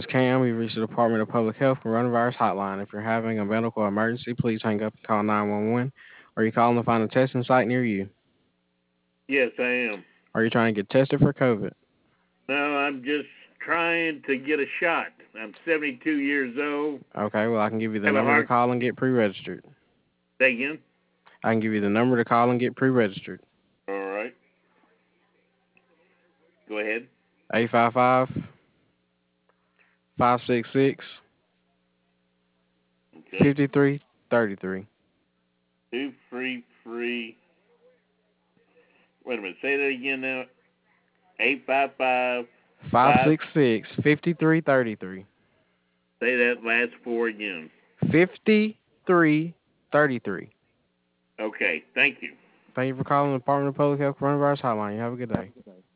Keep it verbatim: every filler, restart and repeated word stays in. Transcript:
is Cam. You've reached the Department of Public Health Coronavirus Hotline. If you're having a medical emergency, please hang up and call nine one one. Are you calling to find a testing site near you? Yes, I am. Are you trying to get tested for COVID? No, I'm just trying to get a shot. I'm seventy-two years old. Okay, well, I can give you the Have a number to heart. call and get pre-registered. Say again. I can give you the number to call and get pre-registered. All right. Go ahead. eight five five, five six six, Okay. five three three three. Two free free. Wait a minute. Say that again now. Eight five five five. five six six, five three three three. Say that last four again. five three three three. Okay. Thank you. Thank you for calling the Department of Public Health Coronavirus Hotline. You have a good day.